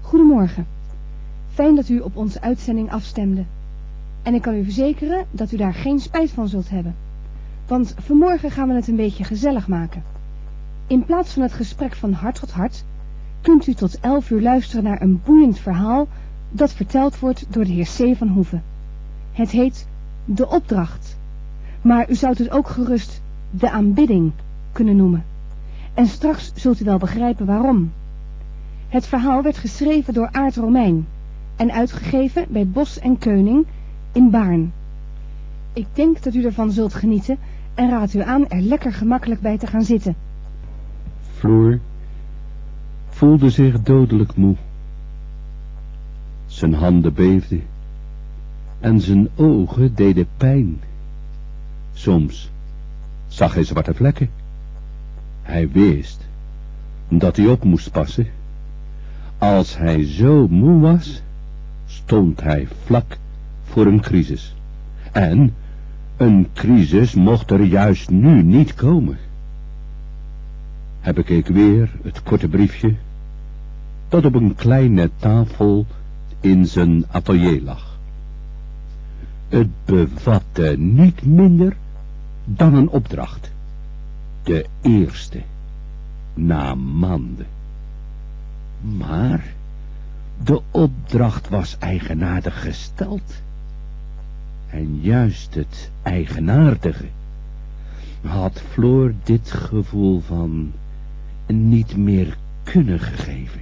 Goedemorgen. Fijn dat u op onze uitzending afstemde. En ik kan u verzekeren dat u daar geen spijt van zult hebben. Want vanmorgen gaan we het een beetje gezellig maken. In plaats van het gesprek van hart tot hart, kunt u tot 11 uur luisteren naar een boeiend verhaal dat verteld wordt door de heer C. van Hoeven. Het heet De Opdracht. Maar u zou het ook gerust De Aanbidding kunnen noemen. En straks zult u wel begrijpen waarom. Het verhaal werd geschreven door Aart Romein en uitgegeven bij Bos en Keuning in Baarn. Ik denk dat u ervan zult genieten en raad u aan er lekker gemakkelijk bij te gaan zitten. Floor voelde zich dodelijk moe. Zijn handen beefden en zijn ogen deden pijn. Soms zag hij zwarte vlekken. Hij wist dat hij op moest passen. Als hij zo moe was, stond hij vlak voor een crisis. En een crisis mocht er juist nu niet komen. Hij bekeek weer het korte briefje dat op een kleine tafel in zijn atelier lag. Het bevatte niet minder dan een opdracht. De eerste, na maanden. Maar de opdracht was eigenaardig gesteld. En juist het eigenaardige had Floor dit gevoel van niet meer kunnen gegeven.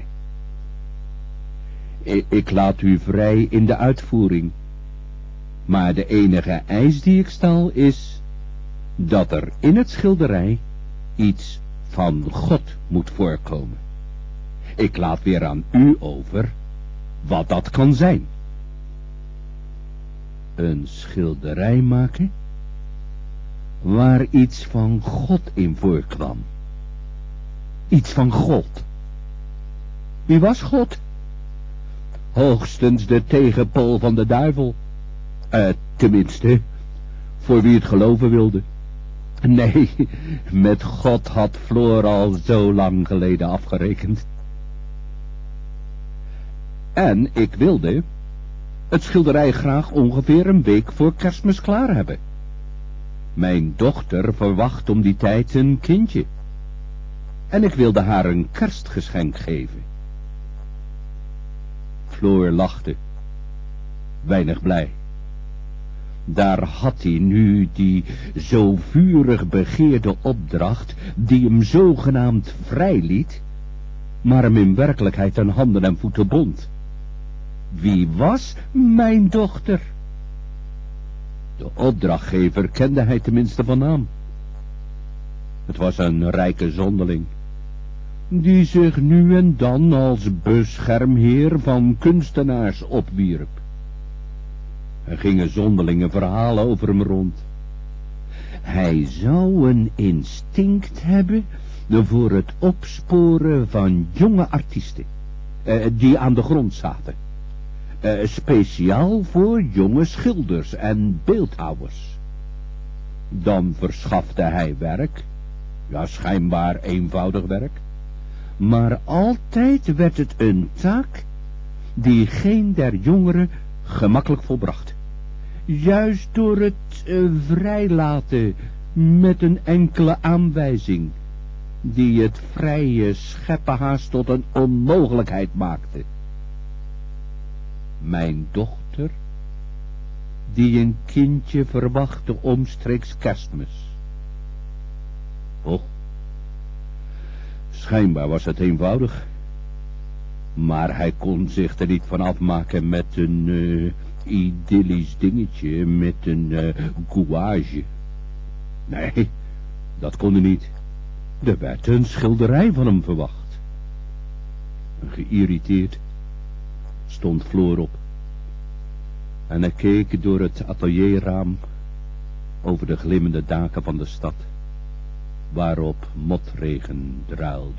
Ik laat u vrij in de uitvoering. Maar de enige eis die ik stel is dat er in het schilderij iets van God moet voorkomen. Ik laat weer aan u over wat dat kan zijn. Een schilderij maken waar iets van God in voorkwam. Iets van God. Wie was God? Hoogstens de tegenpool van de duivel. Tenminste, voor wie het geloven wilde. Nee, met God had Floor al zo lang geleden afgerekend. En ik wilde het schilderij graag ongeveer een week voor Kerstmis klaar hebben. Mijn dochter verwacht om die tijd een kindje. En ik wilde haar een kerstgeschenk geven. Floor lachte. Weinig blij. Daar had hij nu die zo vurig begeerde opdracht, die hem zogenaamd vrij liet, maar hem in werkelijkheid aan handen en voeten bond. Wie was mijn dochter? De opdrachtgever kende hij tenminste van naam. Het was een rijke zonderling, die zich nu en dan als beschermheer van kunstenaars opwierp. Er gingen zonderlinge verhalen over hem rond. Hij zou een instinct hebben voor het opsporen van jonge artiesten, die aan de grond zaten. Speciaal voor jonge schilders en beeldhouwers. Dan verschafte hij werk, ja schijnbaar eenvoudig werk, maar altijd werd het een taak die geen der jongeren gemakkelijk volbracht. Juist door het vrijlaten met een enkele aanwijzing, die het vrije scheppen haast tot een onmogelijkheid maakte. Mijn dochter, die een kindje verwachtte omstreeks Kerstmis. Och, schijnbaar was het eenvoudig. Maar hij kon zich er niet van afmaken met een idyllisch dingetje, met een gouage. Nee, dat kon hij niet. Er werd een schilderij van hem verwacht. Geïrriteerd stond Floor op. En hij keek door het atelierraam over de glimmende daken van de stad, waarop motregen druilde.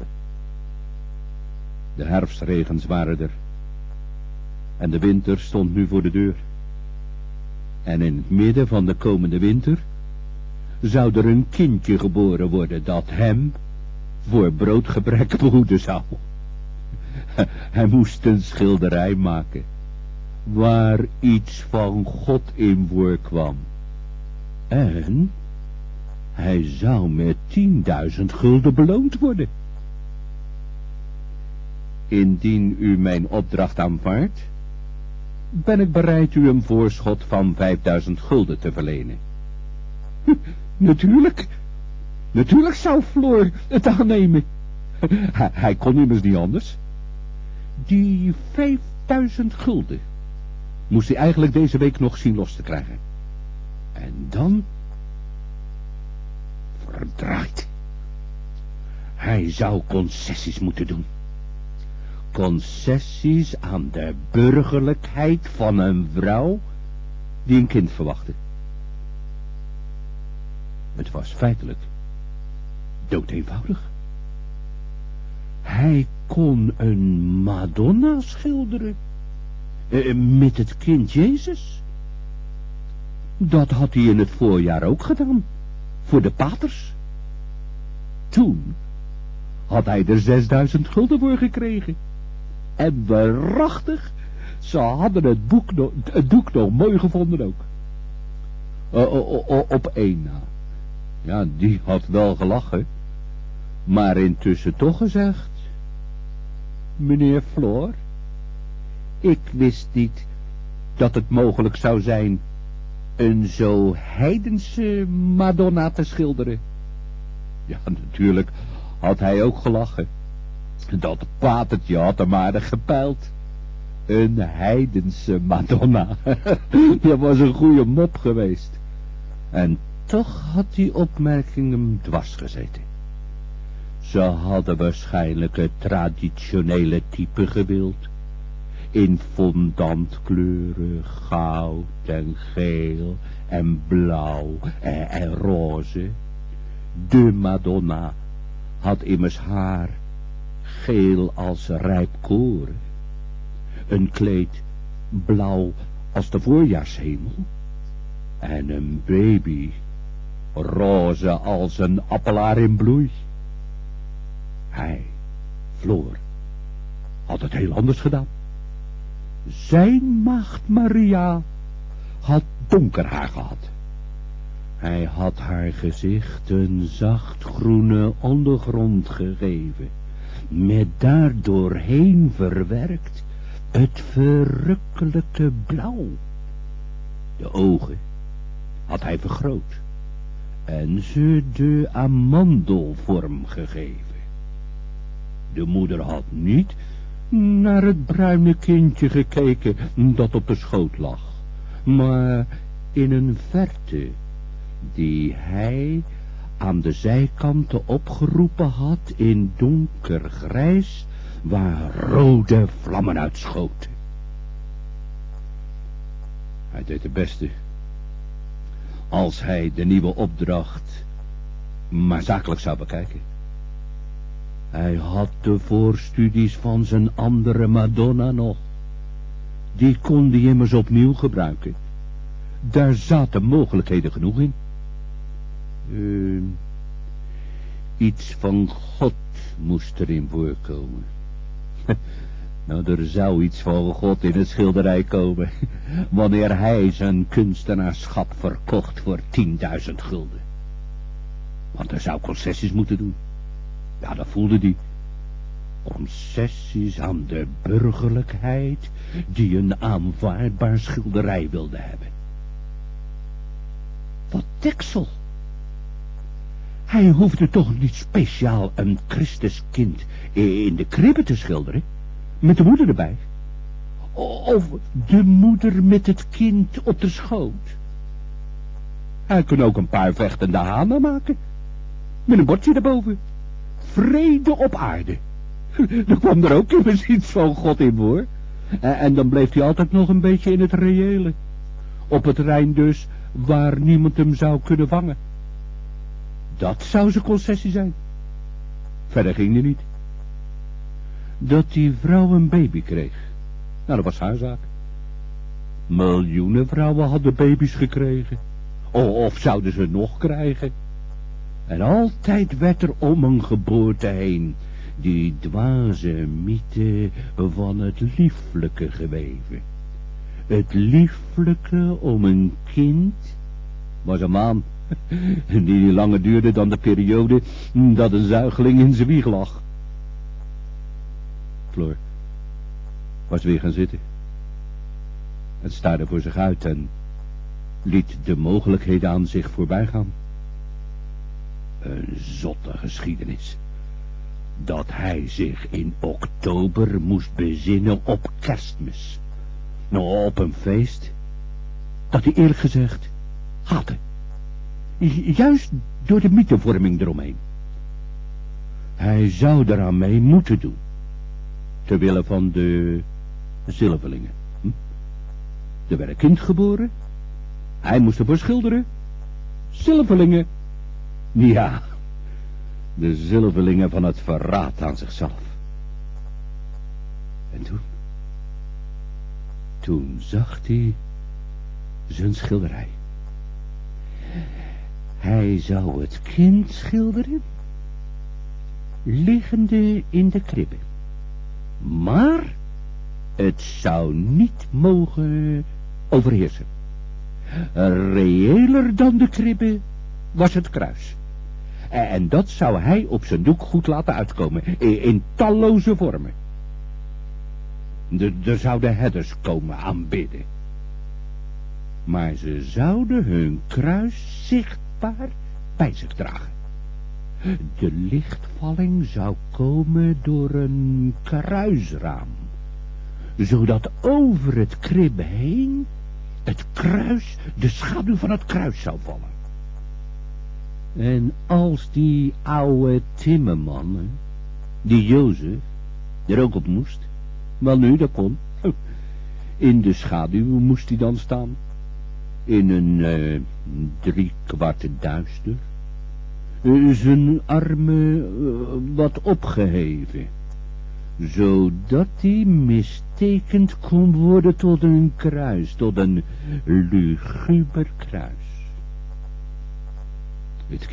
De herfstregens waren er. En de winter stond nu voor de deur. En in het midden van de komende winter zou er een kindje geboren worden dat hem voor broodgebrek behoeden zou. Hij moest een schilderij maken, waar iets van God in voorkwam. En hij zou met 10.000 gulden beloond worden. Indien u mijn opdracht aanvaardt, ben ik bereid u een voorschot van 5.000 gulden te verlenen. Natuurlijk zou Floor het aannemen. Hij kon immers niet anders. Die 5.000 gulden moest hij eigenlijk deze week nog zien los te krijgen. En dan... verdraaid. Hij zou concessies moeten doen. Concessies aan de burgerlijkheid van een vrouw die een kind verwachtte. Het was feitelijk doodeenvoudig. Hij kon een Madonna schilderen met het kind Jezus. Dat had hij in het voorjaar ook gedaan, voor de paters. Toen had hij er 6.000 gulden voor gekregen. En waarachtig, ze hadden het doek nog mooi gevonden ook. Op één na. Ja, die had wel gelachen, maar intussen toch gezegd: meneer Floor, ik wist niet dat het mogelijk zou zijn een zo heidense Madonna te schilderen. Ja, natuurlijk had hij ook gelachen. Dat patertje had hem aardig gepeild. Een heidense Madonna. Dat was een goede mop geweest. En toch had die opmerking hem dwars gezeten. Ze hadden waarschijnlijk het traditionele type gewild. In fondantkleuren, goud en geel en blauw en roze. De Madonna had immers haar geel als rijp koren. Een kleed blauw als de voorjaarshemel. En een baby roze als een appelaar in bloei. Hij, Floor, had het heel anders gedaan. Zijn maagd Maria had donker haar gehad. Hij had haar gezicht een zacht groene ondergrond gegeven, met daardoorheen verwerkt het verrukkelijke blauw. De ogen had hij vergroot en ze de amandelvorm gegeven. De moeder had niet naar het bruine kindje gekeken dat op de schoot lag, maar in een verte die hij aan de zijkanten opgeroepen had in donkergrijs, waar rode vlammen uitschoten. Hij deed het beste als hij de nieuwe opdracht maar zakelijk zou bekijken. Hij had de voorstudies van zijn andere Madonna nog. Die kon hij immers opnieuw gebruiken. Daar zaten mogelijkheden genoeg in. Iets van God moest erin voorkomen. Nou, er zou iets van God in het schilderij komen, wanneer hij zijn kunstenaarschap verkocht voor 10.000 gulden. Want hij zou concessies moeten doen. Ja, dat voelde hij. Concessies aan de burgerlijkheid die een aanvaardbaar schilderij wilde hebben. Wat deksel. Hij hoefde toch niet speciaal een Christuskind in de kribbe te schilderen, met de moeder erbij. Of de moeder met het kind op de schoot. Hij kon ook een paar vechtende hanen maken, met een bordje erboven. Vrede op aarde. Er kwam er ook immers iets van God in voor. En dan bleef hij altijd nog een beetje in het reële. Op het terrein dus, waar niemand hem zou kunnen vangen. Dat zou zijn concessie zijn. Verder ging hij niet. Dat die vrouw een baby kreeg, nou, dat was haar zaak. Miljoenen vrouwen hadden baby's gekregen. Of zouden ze nog krijgen. En altijd werd er om een geboorte heen die dwaze mythe van het lieflijke geweven. Het lieflijke om een kind was een maan die niet langer duurde dan de periode dat een zuigeling in zijn wieg lag. Floor was weer gaan zitten. Het staarde voor zich uit en liet de mogelijkheden aan zich voorbij gaan. Een zotte geschiedenis. Dat hij zich in oktober moest bezinnen op Kerstmis. Nou, op een feest dat hij eerlijk gezegd haatte. Juist door de mythevorming eromheen. Hij zou eraan mee moeten doen. Terwille van de zilverlingen. Er werd een kind geboren. Hij moest ervoor schilderen. Zilverlingen. Ja, de zilverlingen van het verraad aan zichzelf. En toen zag hij zijn schilderij. Hij zou het kind schilderen, liggende in de kribbe. Maar het zou niet mogen overheersen. Reëler dan de kribbe was het kruis. En dat zou hij op zijn doek goed laten uitkomen, in talloze vormen. Er zouden herders komen aanbidden. Maar ze zouden hun kruis zichtbaar bij zich dragen. De lichtvalling zou komen door een kruisraam, zodat over het kribbe heen het kruis, de schaduw van het kruis zou vallen. En als die oude timmerman, die Jozef, er ook op moest, wel nu, dat kon. In de schaduw moest hij dan staan. In een 3/4 duister. Zijn armen wat opgeheven. Zodat hij mistekend kon worden tot een kruis, tot een luguber kruis. Het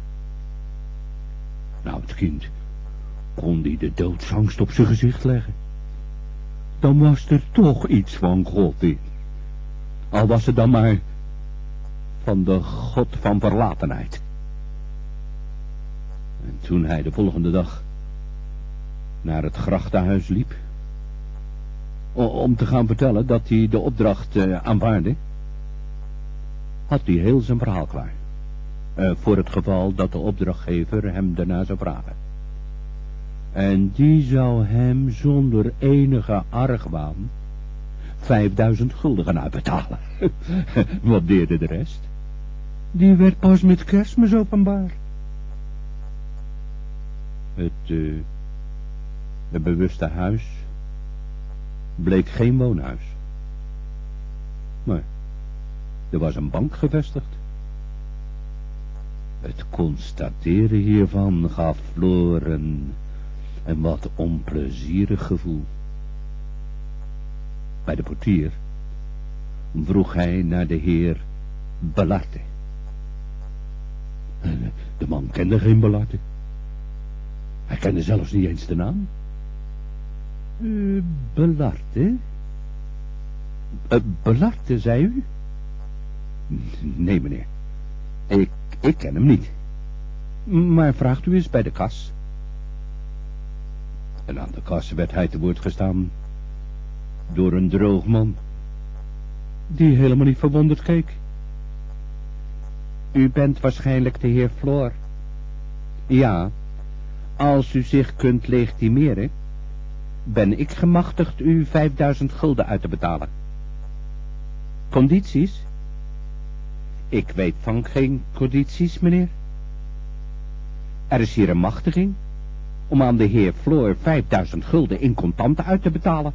kind kon die de doodsangst op zijn gezicht leggen. Dan was er toch iets van God in. Al was het dan maar van de God van verlatenheid. En toen hij de volgende dag naar het grachtenhuis liep, om te gaan vertellen dat hij de opdracht aanvaardde, had hij heel zijn verhaal klaar. Voor het geval dat de opdrachtgever hem daarna zou vragen. En die zou hem zonder enige argwaan 5000 gulden gaan uitbetalen. Wat deerde de rest? Die werd pas met Kerstmis openbaar. Het bewuste huis bleek geen woonhuis. Maar er was een bank gevestigd. Het constateren hiervan gaf Floor een wat onplezierig gevoel. Bij de portier vroeg hij naar de heer Belarte. De man kende geen Belarte. Hij kende zelfs niet eens de naam. Belarte? Belarte, zei u? Nee, meneer. Ik ken hem niet. Maar vraagt u eens bij de kas. En aan de kas werd hij te woord gestaan door een droog man, die helemaal niet verwonderd keek. U bent waarschijnlijk de heer Floor. Ja, als u zich kunt legitimeren, ben ik gemachtigd u 5000 gulden uit te betalen. Condities? Ik weet van geen condities, meneer. Er is hier een machtiging om aan de heer Floor 5000 gulden in contanten uit te betalen.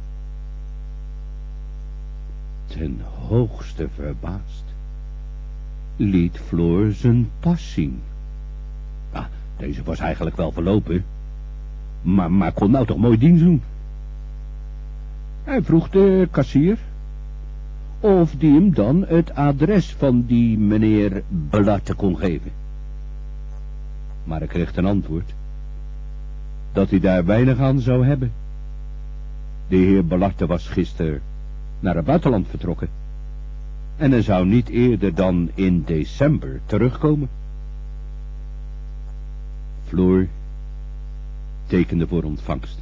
Ten hoogste verbaasd liet Floor zijn pas zien. Ja, deze was eigenlijk wel verlopen, maar kon nou toch mooi dienst doen. Hij vroeg de kassier of die hem dan het adres van die meneer Belarte kon geven. Maar hij kreeg ten antwoord dat hij daar weinig aan zou hebben. De heer Belarte was gisteren naar het buitenland vertrokken. En hij zou niet eerder dan in december terugkomen. Floor tekende voor ontvangst.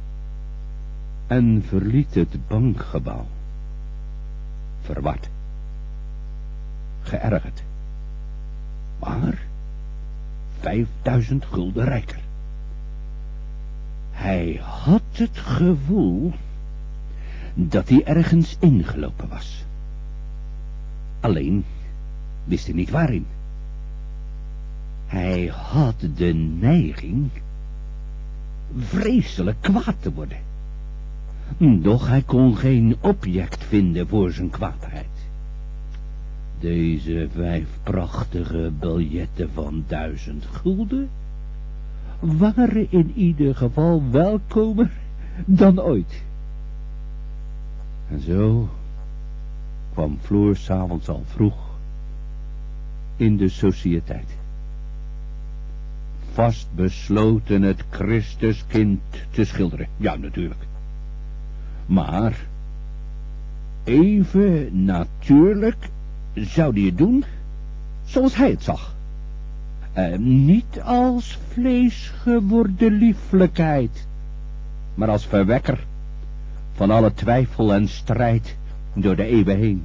En verliet het bankgebouw. Verward. Geërgerd. Maar 5000 gulden rijker. Hij had het gevoel dat hij ergens ingelopen was. Alleen wist hij niet waarin. Hij had de neiging vreselijk kwaad te worden. Doch hij kon geen object vinden voor zijn kwaadheid. Deze 5 prachtige biljetten van 1000 gulden waren in ieder geval welkomer dan ooit. En zo kwam Floor 's avonds al vroeg in de sociëteit. Vast besloten het Christuskind te schilderen. Ja, natuurlijk. Maar even natuurlijk zou hij het doen zoals hij het zag. Niet als vleesgeworden lieflijkheid, maar als verwekker van alle twijfel en strijd door de eeuwen heen.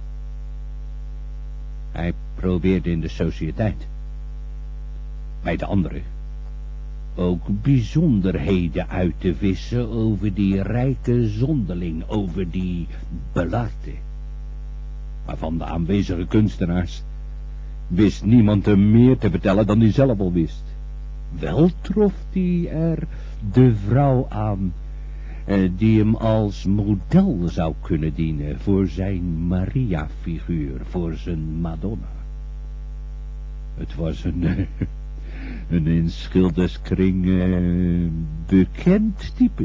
Hij probeerde in de sociëteit, bij de anderen, ook bijzonderheden uit te vissen over die rijke zonderling, over die Belarte. Maar van de aanwezige kunstenaars wist niemand hem meer te vertellen dan hij zelf al wist. Wel trof hij er de vrouw aan die hem als model zou kunnen dienen voor zijn Maria-figuur, voor zijn Madonna. Het was een in schilderskring bekend type.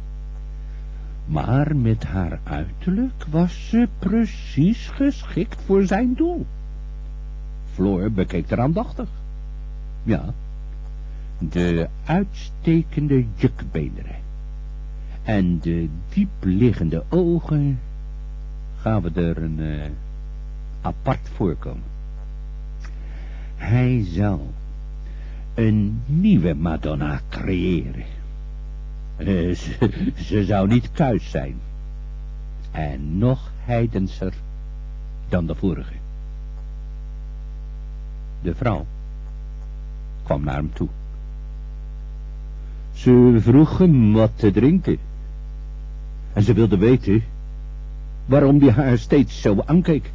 Maar met haar uiterlijk was ze precies geschikt voor zijn doel. Floor bekeek haar aandachtig. Ja, de uitstekende jukbeenderen en de diepliggende ogen gaven er een apart voorkomen. Hij zou een nieuwe Madonna creëren. Ze zou niet kuis zijn. En nog heidenser dan de vorige. De vrouw kwam naar hem toe. Ze vroeg hem wat te drinken. En ze wilde weten waarom hij haar steeds zo aankeek.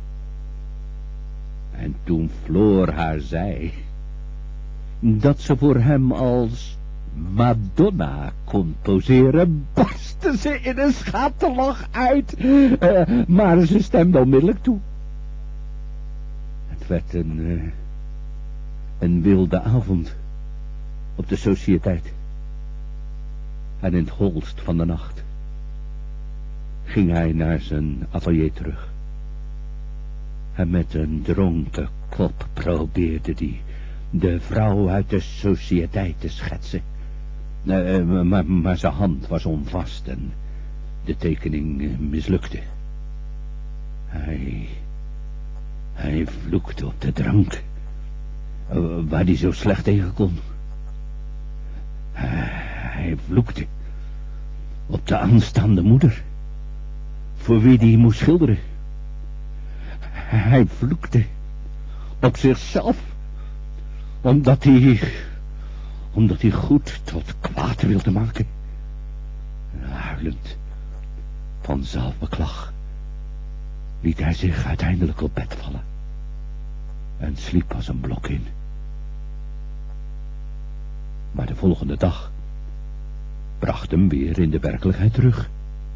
En toen Floor haar zei dat ze voor hem als Madonna kon poseren, barstte ze in een schaterlach uit. Maar ze stemde onmiddellijk toe. Het werd een wilde avond op de sociëteit. En in het holst van de nacht ging hij naar zijn atelier terug. En met een dronken kop probeerde hij de vrouw uit de sociëteit te schetsen. Maar zijn hand was onvast en de tekening mislukte. Hij vloekte op de drank, waar hij zo slecht tegen kon. Hij vloekte op de aanstaande moeder, voor wie hij moest schilderen. Hij vloekte op zichzelf, omdat hij goed tot kwaad wilde maken. Huilend van zelfbeklag liet hij zich uiteindelijk op bed vallen en sliep als een blok in. Maar de volgende dag bracht hem weer in de werkelijkheid terug.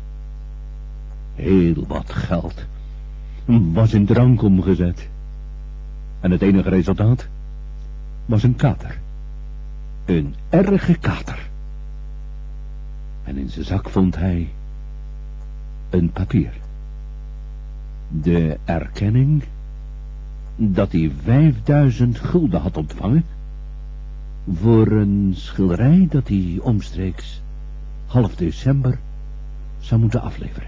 Heel wat geld was in drank omgezet. En het enige resultaat was een kater. Een erge kater. En in zijn zak vond hij een papier. De erkenning dat hij 5000 gulden had ontvangen voor een schilderij dat hij omstreeks half december zou moeten afleveren.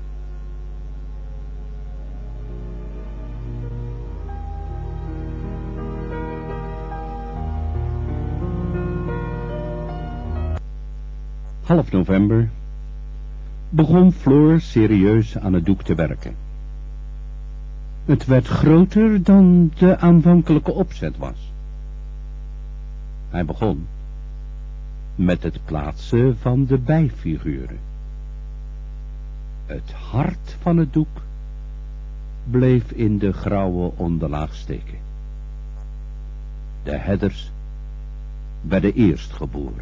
Half november begon Floor serieus aan het doek te werken. Het werd groter dan de aanvankelijke opzet was. Hij begon met het plaatsen van de bijfiguren. Het hart van het doek bleef in de grauwe onderlaag steken. De headers werden eerst geboren.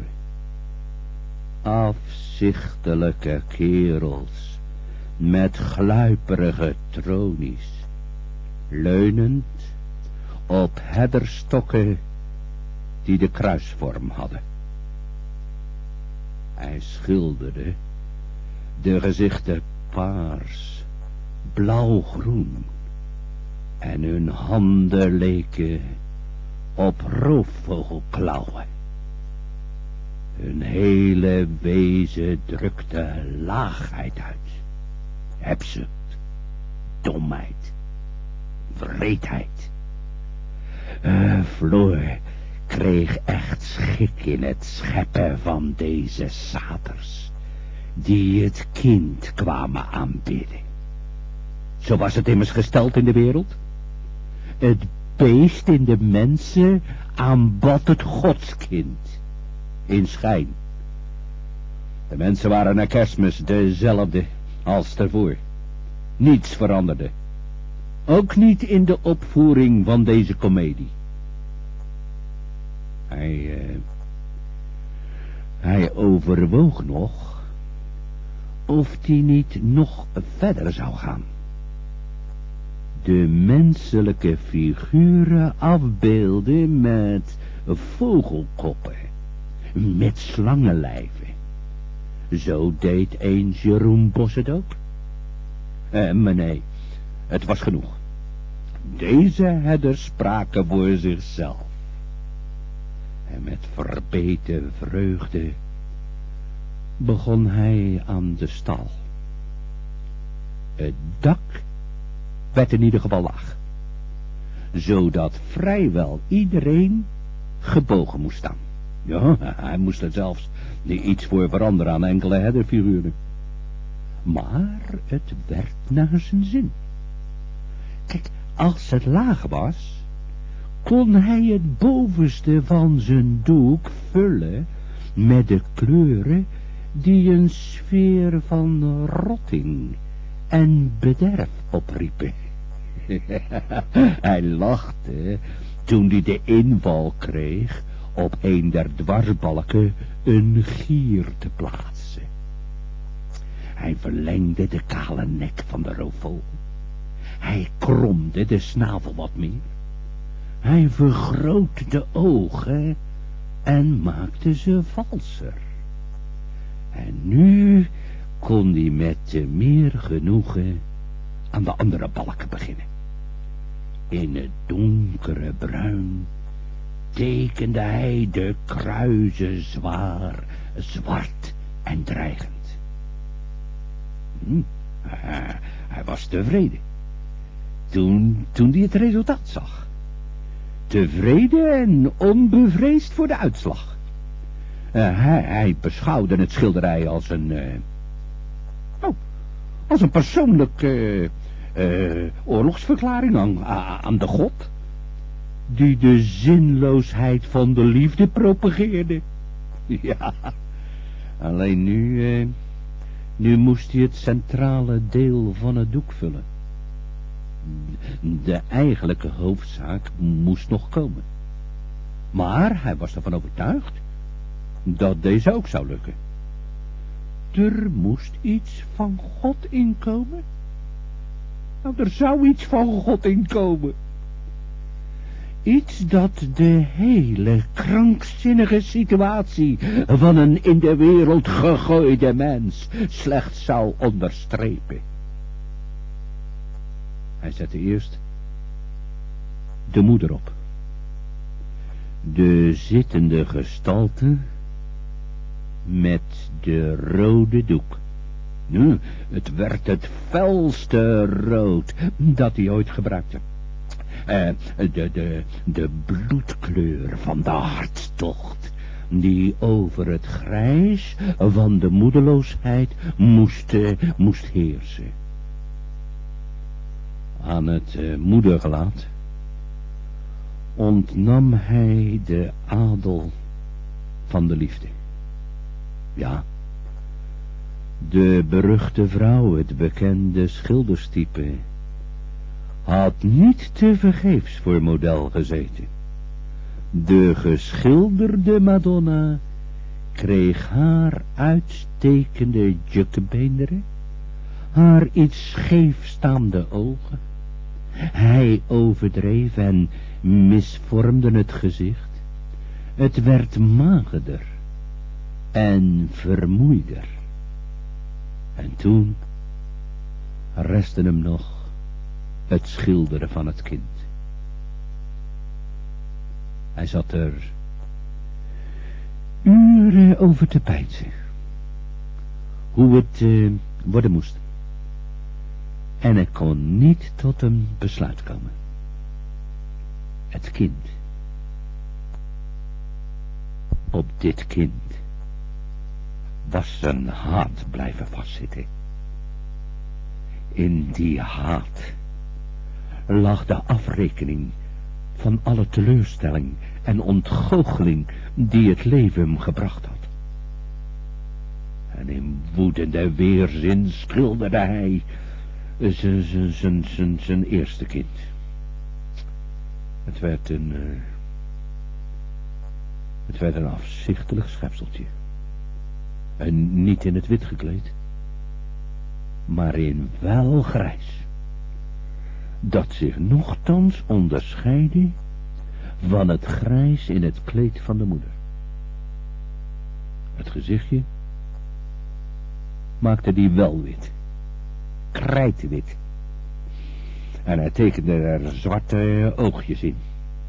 Afzichtelijke kerels met gluiperige tronies, leunend op headerstokken die de kruisvorm hadden. Hij schilderde de gezichten paars, blauwgroen en hun handen leken op roofvogelklauwen. Hun hele wezen drukte laagheid uit, hebzucht, domheid, wreedheid. Floor kreeg echt schik in het scheppen van deze saters, die het kind kwamen aanbidden. Zo was het immers gesteld in de wereld. Het beest in de mensen aanbad het godskind, in schijn. De mensen waren na Kerstmis dezelfde als daarvoor. Niets veranderde. Ook niet in de opvoering van deze komedie. Hij overwoog nog of hij niet nog verder zou gaan. De menselijke figuren afbeelden met vogelkoppen, met slangenlijven. Zo deed eens Jeroen Bos het ook. Maar nee, het was genoeg. Deze headers spraken voor zichzelf. En met verbeten vreugde begon hij aan de stal. Het dak werd in ieder geval laag, zodat vrijwel iedereen gebogen moest staan. Ja, hij moest er zelfs niet iets voor veranderen aan enkele headerfiguren. Maar het werd naar zijn zin. Kijk, als het laag was, kon hij het bovenste van zijn doek vullen met de kleuren die een sfeer van rotting en bederf opriepen. Hij lachte toen hij de inval kreeg op een der dwarsbalken een gier te plaatsen. Hij verlengde de kale nek van de roofvogel. Hij kromde de snavel wat meer. Hij vergrootte de ogen en maakte ze valser. En nu kon hij met meer genoegen aan de andere balken beginnen. In het donkere bruin tekende hij de kruisen zwaar, zwart en dreigend. Hij was tevreden toen hij het resultaat zag. Tevreden en onbevreesd voor de uitslag. Hij beschouwde het schilderij als een persoonlijke oorlogsverklaring aan de god, die de zinloosheid van de liefde propageerde. Ja, alleen nu moest hij het centrale deel van het doek vullen. De eigenlijke hoofdzaak moest nog komen. Maar hij was ervan overtuigd dat deze ook zou lukken. Er moest iets van God inkomen. Nou, er zou iets van God inkomen. Iets dat de hele krankzinnige situatie van een in de wereld gegooide mens slechts zou onderstrepen. Hij zette eerst de moeder op. De zittende gestalte met de rode doek. Nu, het werd het felste rood dat hij ooit gebruikte. De bloedkleur van de hartstocht, die over het grijs van de moedeloosheid moest heersen. Aan het moedergelaat ontnam hij de adel van de liefde. Ja, de beruchte vrouw, het bekende schilderstype, had niet tevergeefs voor model gezeten. De geschilderde Madonna kreeg haar uitstekende jukkebeenderen, haar iets scheefstaande ogen. Hij overdreef en misvormde het gezicht. Het werd magerder en vermoeider. En toen restte hem nog het schilderen van het kind. Hij zat er uren over te peinzen, hoe het worden moest. En hij kon niet tot een besluit komen. Het kind. Op dit kind was zijn haat blijven vastzitten. In die haat lag de afrekening van alle teleurstelling en ontgoocheling die het leven hem gebracht had. En in woedende weerzin schilderde hij zijn eerste kind. Het werd een afzichtelijk schepseltje. En niet in het wit gekleed, maar in welgrijs, dat zich nochtans onderscheidde van het grijs in het kleed van de moeder. Het gezichtje maakte die wel wit, krijtwit, en hij tekende er zwarte oogjes in.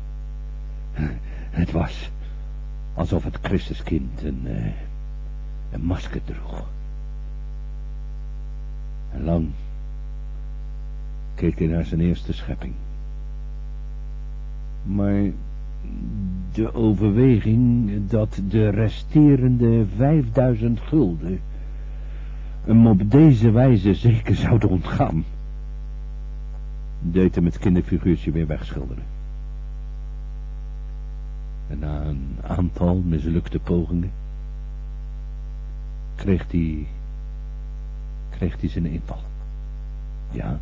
Het was alsof het Christuskind een masker droeg. En lang keek hij naar zijn eerste schepping. Maar de overweging dat de resterende 5000 gulden hem op deze wijze zeker zouden ontgaan, deed hem het kinderfiguurtje weer wegschilderen. En na een aantal mislukte pogingen kreeg hij zijn inval. Ja,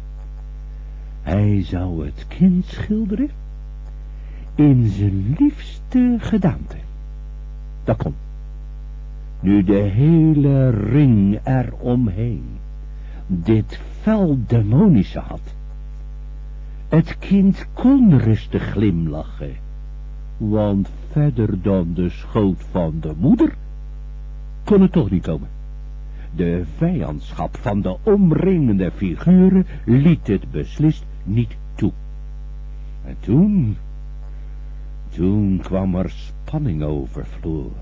hij zou het kind schilderen in zijn liefste gedaante. Dat kon. Nu de hele ring eromheen dit fel demonische had. Het kind kon rustig glimlachen, want verder dan de schoot van de moeder kon het toch niet komen. De vijandschap van de omringende figuren liet het beslist niet toe. En toen kwam er spanning over Floor.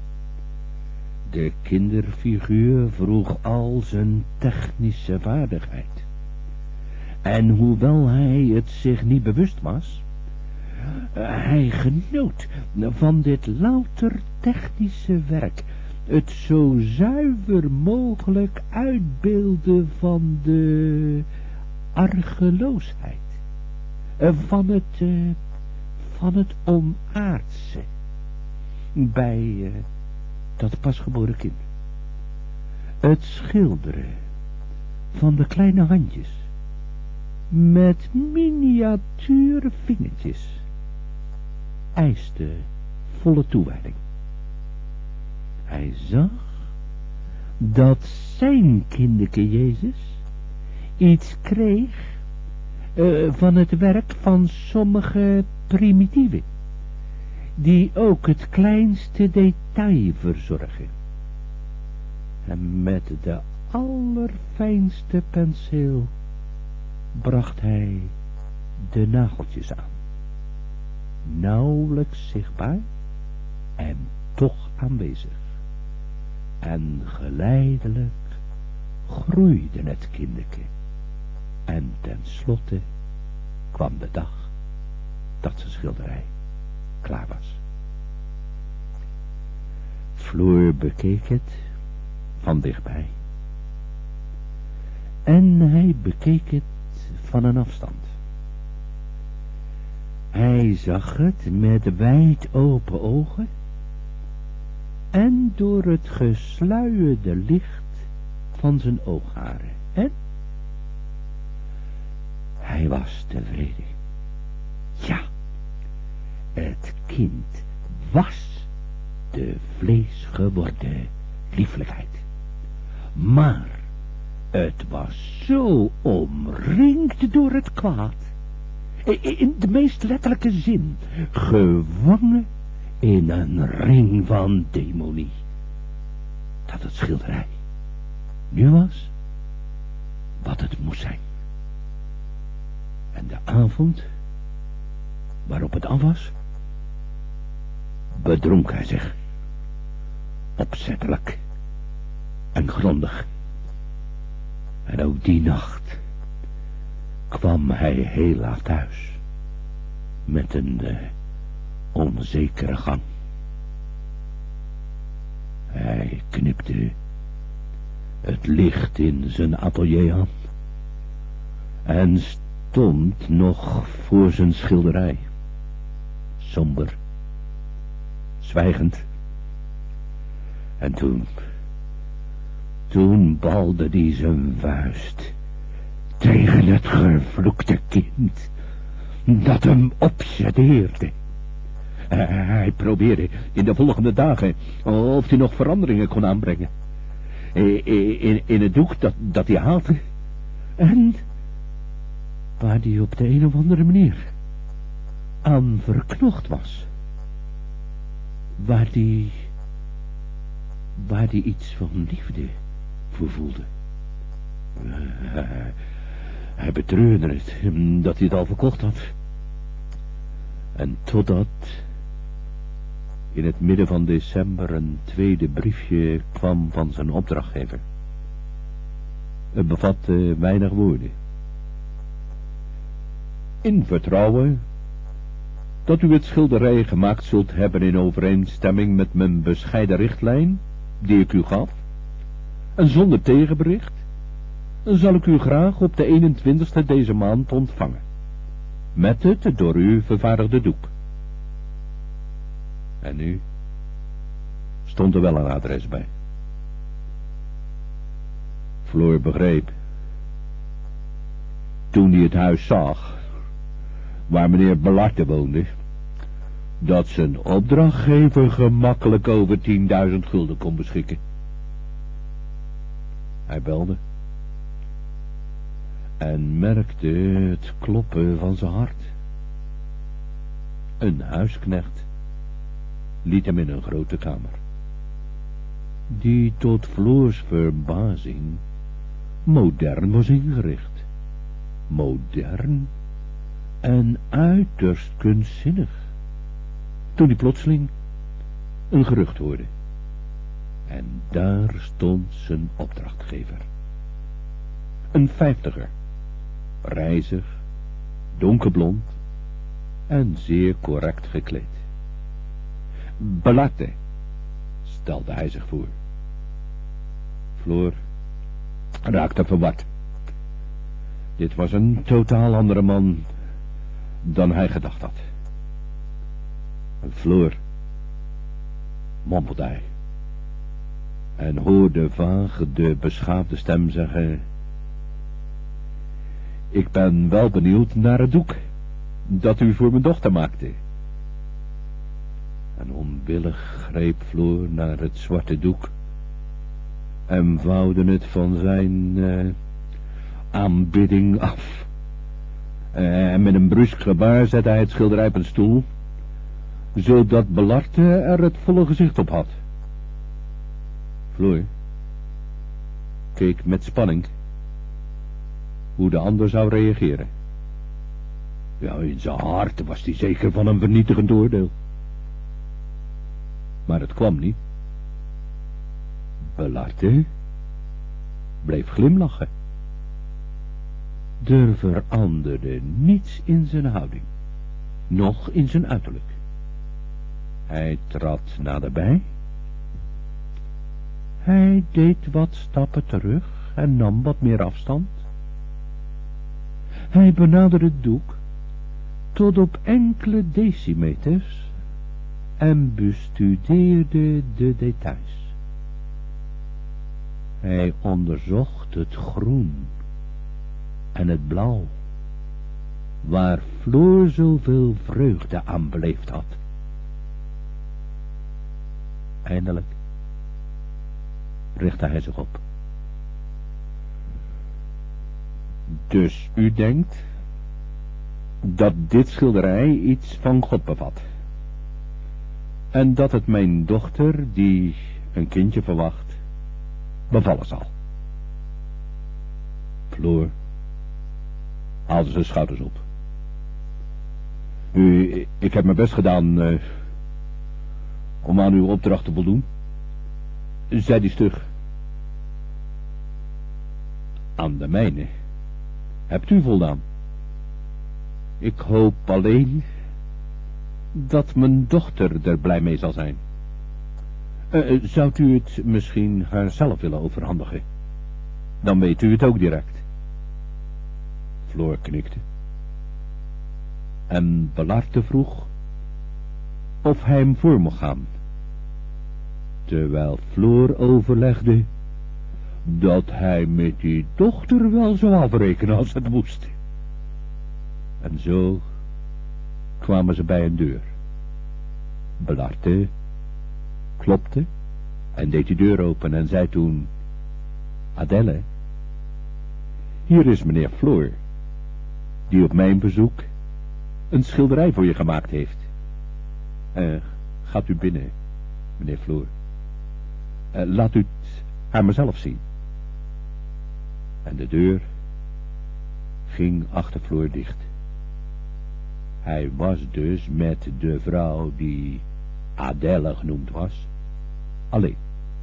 De kinderfiguur vroeg al zijn technische vaardigheid. En hoewel hij het zich niet bewust was, hij genoot van dit louter technische werk, het zo zuiver mogelijk uitbeelden van de argeloosheid, van het onaardse bij dat pasgeboren kind. Het schilderen van de kleine handjes met miniatuur vingertjes eiste volle toewijding. Hij zag dat zijn kinderke Jezus iets kreeg van het werk van sommige primitieven, die ook het kleinste detail verzorgen. En met de allerfijnste penseel bracht hij de nageltjes aan. nauwelijks zichtbaar en toch aanwezig. En geleidelijk groeide het kinderke. En tenslotte kwam de dag dat zijn schilderij klaar was. Floor bekeek het van dichtbij. En hij bekeek het van een afstand. Hij zag het met wijd open ogen en door het gesluierde licht van zijn oogharen. En hij was tevreden. Ja, het kind was de vleesgeworden liefelijkheid. Maar het was zo omringd door het kwaad. In de meest letterlijke zin. Gevangen in een ring van demonie. Dat het schilderij nu was wat het moest zijn. En de avond waarop het af was, bedronk hij zich. Opzettelijk en grondig. En ook die nacht kwam hij heel laat thuis. Met een onzekere gang. Hij knipte het licht in zijn atelier aan. En stond nog voor zijn schilderij. Somber. Zwijgend. En toen balde hij zijn vuist tegen het gevloekte kind dat hem obsedeerde. Hij probeerde in de volgende dagen of hij nog veranderingen kon aanbrengen. In het doek dat hij haatte. En waar hij op de een of andere manier aan verknocht was. Waar hij iets van liefde voor voelde. Hij betreurde het, dat hij het al verkocht had. En totdat in het midden van december een tweede briefje kwam van zijn opdrachtgever. Het bevatte weinig woorden. In vertrouwen dat u het schilderij gemaakt zult hebben in overeenstemming met mijn bescheiden richtlijn, die ik u gaf, en zonder tegenbericht, zal ik u graag op de 21ste deze maand ontvangen. Met het door u vervaardigde doek. En nu stond er wel een adres bij. Floor begreep, toen hij het huis zag, waar meneer Belarte woonde, dat zijn opdrachtgever gemakkelijk over 10.000 gulden kon beschikken. Hij belde en merkte het kloppen van zijn hart. Een huisknecht liet hem in een grote kamer, die tot Floors verbazing modern was ingericht. Modern en uiterst kunstzinnig. Toen hij plotseling een gerucht hoorde. En daar stond zijn opdrachtgever. Een 50er, rijzig, donkerblond en zeer correct gekleed. Belarte, stelde hij zich voor. Floor raakte verward. Dit was een totaal andere man dan hij gedacht had. Floor, mompelde hij en hoorde vaag de beschaafde stem zeggen: ik ben wel benieuwd naar het doek dat u voor mijn dochter maakte. En onwillig greep Floor naar het zwarte doek en vouwde het van zijn aanbidding af. En met een brusk gebaar zette hij het schilderij op een stoel, zodat Belarte er het volle gezicht op had. Floor keek met spanning hoe de ander zou reageren. Ja, in zijn hart was hij zeker van een vernietigend oordeel. Maar het kwam niet. Belarte bleef glimlachen. Er veranderde niets in zijn houding, noch in zijn uiterlijk. Hij trad naderbij. Hij deed wat stappen terug en nam wat meer afstand. Hij benaderde het doek tot op enkele decimeters en bestudeerde de details. Hij onderzocht het groen en het blauw, waar Floor zoveel vreugde aan beleefd had. Eindelijk richtte hij zich op. Dus u denkt dat dit schilderij iets van God bevat, en dat het mijn dochter, die een kindje verwacht, bevallen zal. Floor haalde zijn schouders op. Ik heb mijn best gedaan om aan uw opdracht te voldoen, zei hij stug. Aan de mijne hebt u voldaan. Ik hoop alleen dat mijn dochter er blij mee zal zijn. Zou u het misschien haarzelf willen overhandigen? Dan weet u het ook direct. Floor knikte. En Belarte vroeg of hij hem voor mocht gaan, terwijl Floor overlegde dat hij met die dochter wel zou afrekenen als het moest. En zo kwamen ze bij een deur. Belarte klopte en deed die deur open en zei toen: Adèle, hier is meneer Floor, die op mijn bezoek een schilderij voor je gemaakt heeft. Gaat u binnen, meneer Floor. Laat u het haar maar zelf zien. En de deur ging achter Floor dicht. Hij was dus met de vrouw die Adèle genoemd was alleen.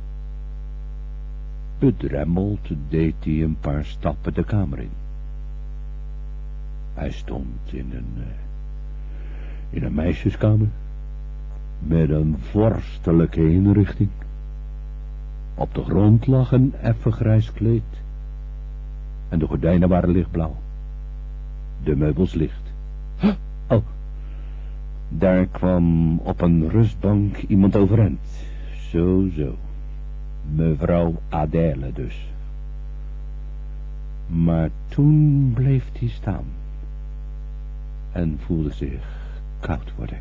Bedremmeld deed hij een paar stappen de kamer in. Hij stond in een meisjeskamer met een vorstelijke inrichting. Op de grond lag een effen grijs kleed en de gordijnen waren lichtblauw, de meubels licht. Oh, daar kwam op een rustbank iemand overeind. Zo, mevrouw Adèle dus. Maar toen bleef hij staan en voelde zich koud worden.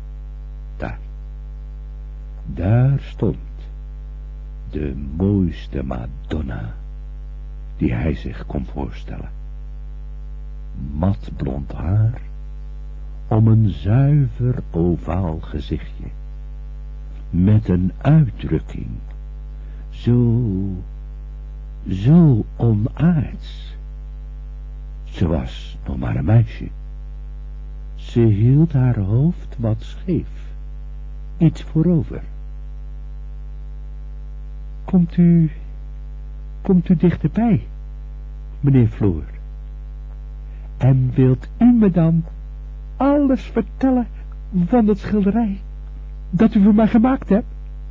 Daar stond de mooiste Madonna die hij zich kon voorstellen. Mat blond haar om een zuiver ovaal gezichtje, met een uitdrukking zo onaards. Ze was nog maar een meisje. Ze hield haar hoofd wat scheef, iets voorover. Komt u dichterbij, meneer Floor? En wilt u me dan alles vertellen van het schilderij dat u voor mij gemaakt hebt?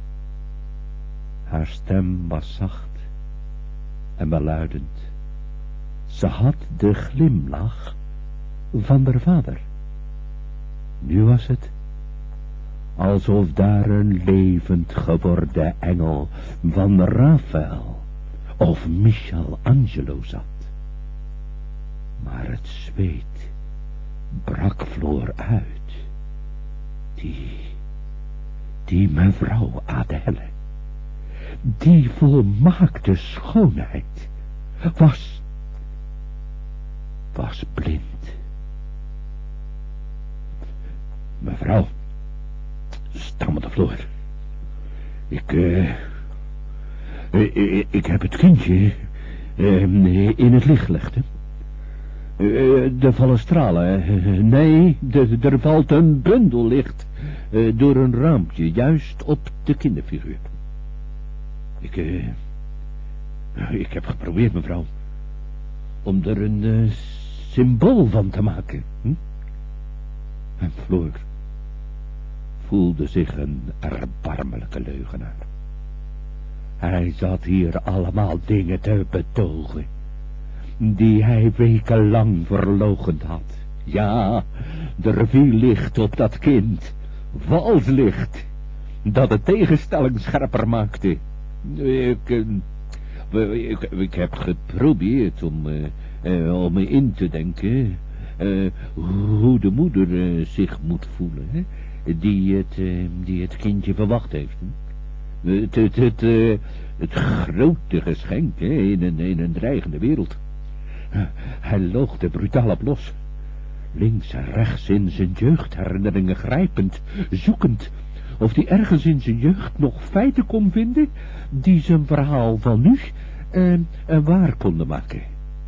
Haar stem was zacht en beluidend. Ze had de glimlach van haar vader. Nu was het alsof daar een levend geworden engel van Raphaël of Michelangelo zat. Maar het zweet brak Floor uit. Die mevrouw Adèle, die volmaakte schoonheid, was blind. Mevrouw, stammelde Floor, ik heb het kindje in het licht gelegd, hè? Er vallen stralen. Nee, er valt een bundel licht door een raampje, juist op de kinderfiguur. Ik heb geprobeerd, mevrouw, om er een symbool van te maken. En Floor voelde zich een erbarmelijke leugenaar. Hij zat hier allemaal dingen te betogen die hij wekenlang verloochend had. Ja, er viel licht op dat kind, vals licht, dat de tegenstelling scherper maakte. Ik heb geprobeerd om me in te denken hoe de moeder zich moet voelen, hè? Die het kindje verwacht heeft. Het grote geschenk, hè, in een dreigende wereld. Hij loogde brutaal op los. Links en rechts in zijn jeugdherinneringen grijpend, zoekend of hij ergens in zijn jeugd nog feiten kon vinden die zijn verhaal van nu waar konden maken.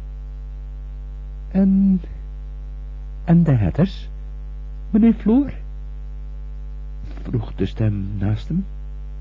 En de herders, meneer Floor? Vroeg de stem naast hem.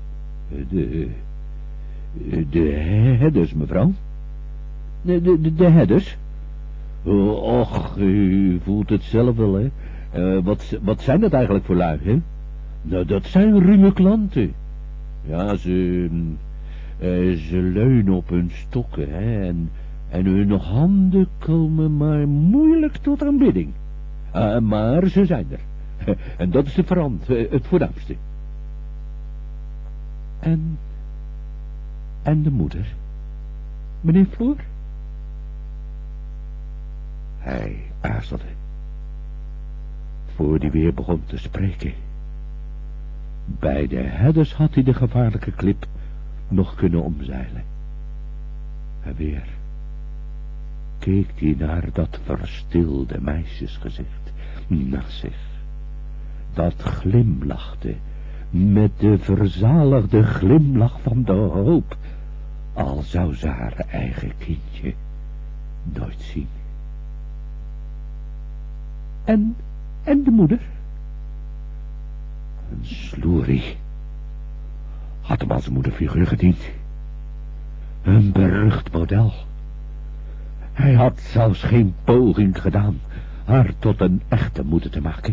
De herders, mevrouw? De herders? Och, u voelt het zelf wel, hè? Wat zijn dat eigenlijk voor lui, hè? Nou, dat zijn ruwe klanten. Ja, ze leunen op hun stokken, hè? En hun handen komen maar moeilijk tot aanbidding. Maar ze zijn er. En dat is het voornaamste. En de moeder? Meneer Floor? Hij aarzelde. Voor hij weer begon te spreken. Bij de herders had hij de gevaarlijke klip nog kunnen omzeilen. En weer keek hij naar dat verstilde meisjesgezicht naast zich. Dat glimlachte met de verzaligde glimlach van de hoop, al zou ze haar eigen kindje nooit zien. En de moeder? Een sloerie had hem als moederfiguur gediend. Een berucht model. Hij had zelfs geen poging gedaan haar tot een echte moeder te maken.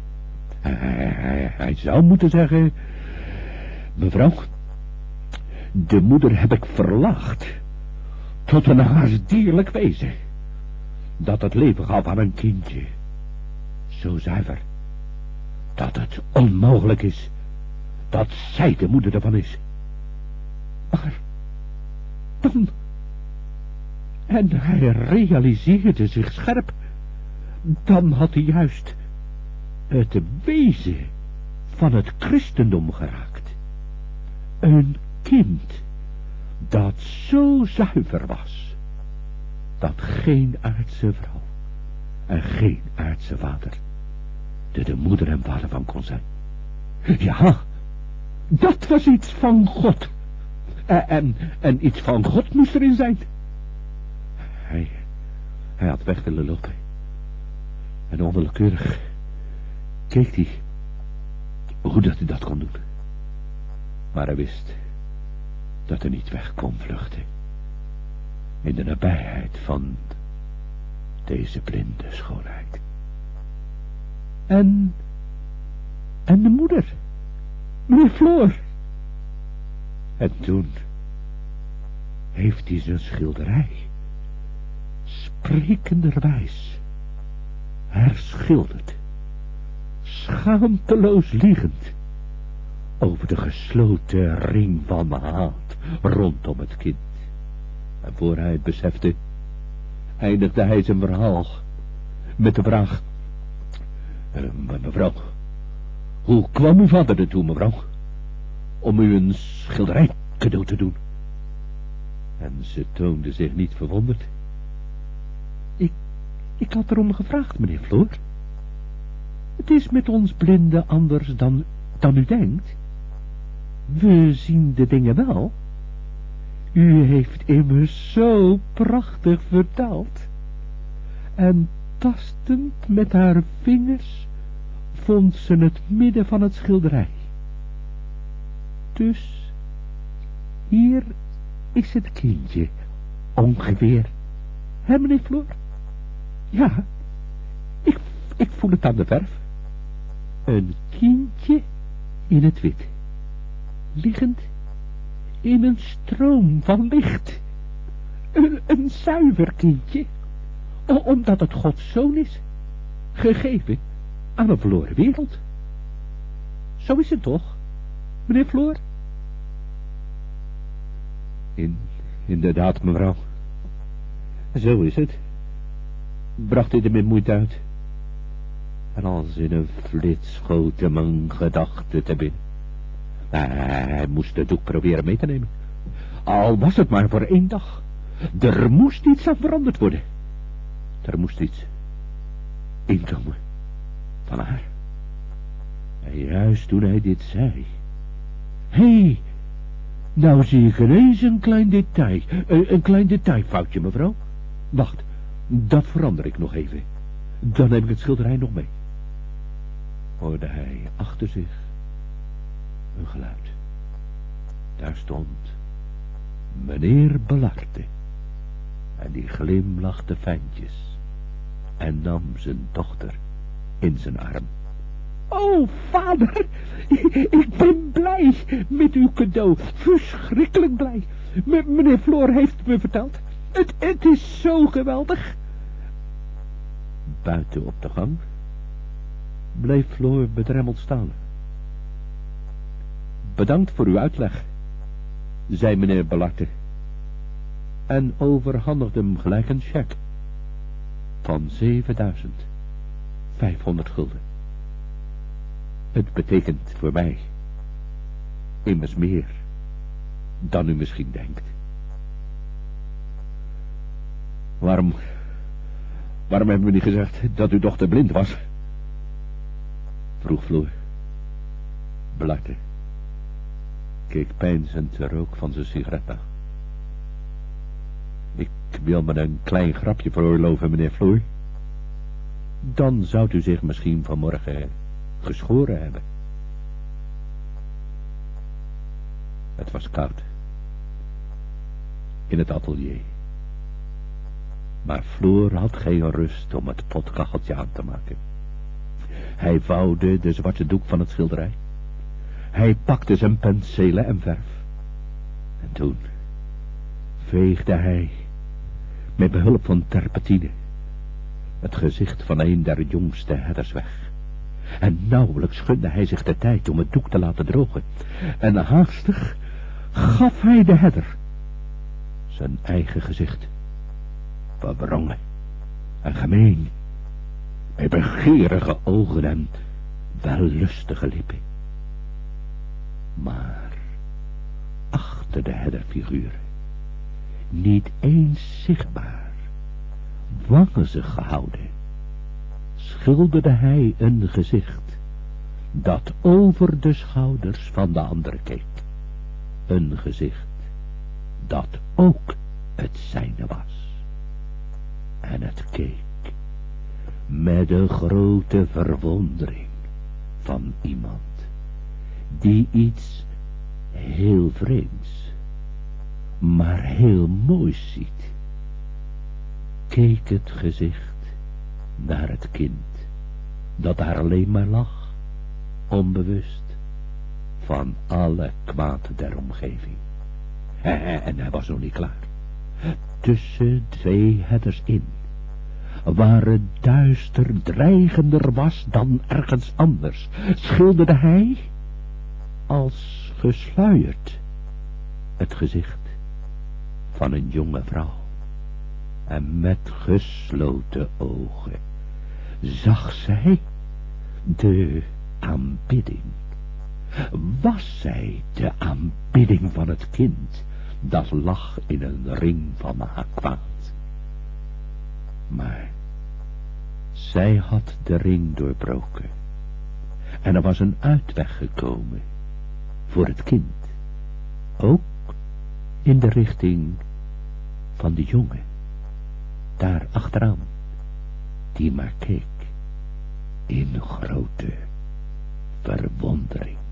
Hij zou moeten zeggen: mevrouw, de moeder heb ik verlaagd tot een haast dierlijk wezen, dat het leven gaf aan een kindje, zo zuiver, dat het onmogelijk is dat zij de moeder ervan is. Maar dan... En hij realiseerde zich scherp, dan had hij juist het wezen van het christendom geraakt. Een kind dat zo zuiver was, dat geen aardse vrouw en geen aardse vader er de moeder en vader van kon zijn. Ja, dat was iets van God. En iets van God moest erin zijn. Hij had weg willen lopen. En onwillekeurig keek hij hoe dat hij dat kon doen. Maar hij wist dat hij niet weg kon vluchten in de nabijheid van deze blinde schoonheid. En de moeder, meneer Floor. En toen heeft hij zijn schilderij sprekenderwijs herschilderd, schaamteloos liegend over de gesloten ring van haat rondom het kind. En voor hij het besefte, eindigde hij zijn verhaal met de vraag: mevrouw, hoe kwam uw vader ertoe, mevrouw, om u een schilderij cadeau te doen? En ze toonde zich niet verwonderd. Ik had erom gevraagd, meneer Floor. Het is met ons blinden anders dan u denkt. We zien de dingen wel. U heeft immers zo prachtig verteld. En tastend met haar vingers vond ze het midden van het schilderij. Dus hier is het kindje, ongeveer. Hè, meneer Floor? Ja, ik voel het aan de verf. Een kindje in het wit, liggend in een stroom van licht. Een zuiver kindje, omdat het Gods zoon is, gegeven aan een verloren wereld. Zo is het toch, meneer Floor? Inderdaad, mevrouw. Zo is het, bracht hij er met moeite uit. En als in een flits schoten mijn gedachten te binnen. Hij moest het doek proberen mee te nemen. Al was het maar voor 1 dag. Er moest iets aan veranderd worden. Er moest iets inkomen van haar. En juist toen hij dit zei. Hé, nou zie ik ineens een klein detail. Een klein detailfoutje, mevrouw. Wacht, dat verander ik nog even. Dan heb ik het schilderij nog mee. Hoorde hij achter zich een geluid. Daar stond meneer Belarte. En die glimlachte fijntjes en nam zijn dochter in zijn arm. Oh, vader, ik ben blij met uw cadeau. Verschrikkelijk blij. Meneer Floor heeft het me verteld. Het is zo geweldig. Buiten op de gang bleef Floor bedremmeld staan. Bedankt voor uw uitleg, zei meneer Belarte. En overhandigde hem gelijk een cheque van 7.500 gulden. Het betekent voor mij immers meer dan u misschien denkt. Waarom hebben we niet gezegd dat uw dochter blind was? Vroeg Floor. Belarte keek peinzend de rook van zijn sigaret na. Ik wil me een klein grapje veroorloven, meneer Floor. Dan zou u zich misschien vanmorgen geschoren hebben. Het was koud in het atelier. Maar Floor had geen rust om het potkacheltje aan te maken. Hij vouwde de zwarte doek van het schilderij. Hij pakte zijn penselen en verf. En toen veegde hij met behulp van terpentine het gezicht van een der jongste herders weg. En nauwelijks gunde hij zich de tijd om het doek te laten drogen. En haastig gaf hij de herder zijn eigen gezicht. Verwrongen en gemeen, met begeerige ogen en wellustige lippen. Maar achter de herderfiguren, niet eens zichtbaar, wangenzig gehouden, schilderde hij een gezicht dat over de schouders van de andere keek. Een gezicht dat ook het zijne was. En het keek met de grote verwondering van iemand die iets heel vreemds, maar heel moois ziet. Keek het gezicht naar het kind dat daar alleen maar lag, onbewust van alle kwaad der omgeving. En hij was nog niet klaar. Tussen 2 herders in, waar het duister dreigender was dan ergens anders, schilderde hij, als gesluierd, het gezicht van een jonge vrouw. En met gesloten ogen zag zij de aanbidding. Was zij de aanbidding van het kind dat lag in een ring van haar kwaad? Maar zij had de ring doorbroken en er was een uitweg gekomen voor het kind, ook in de richting van de jongen, daar achteraan, die maar keek in grote verwondering.